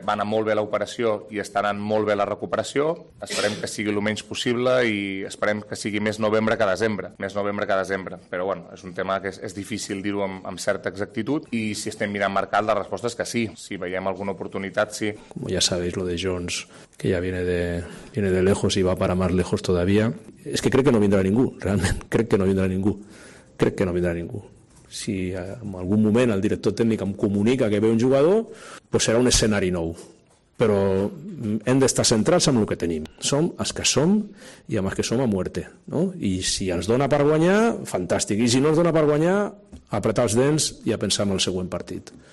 va anar molt bé l'operació i està anant molt bé la recuperació. Esperem que sigui el menys possible i esperem que sigui més novembre que desembre. Però bueno, és un tema que és difícil dir-ho amb certa exactitud i si estem mirant mercat la resposta és que sí. Si veiem alguna oportunitat, sí. Como ya sabéis, lo de Jones, que ya viene de lejos y va para más lejos todavía, es que crec que no vindrà ningú, realment, crec que no vindrà ningú. Si en algun moment el director tècnic em comunica que ve un jugador, pues serà un escenari nou. Però hem d'estar centrats en el que tenim. Som els que som i amb els que som a muerte, no? I si ens dona per guanyar, fantàstic. I si no ens dona per guanyar, apretar els dents i a pensar en el següent partit.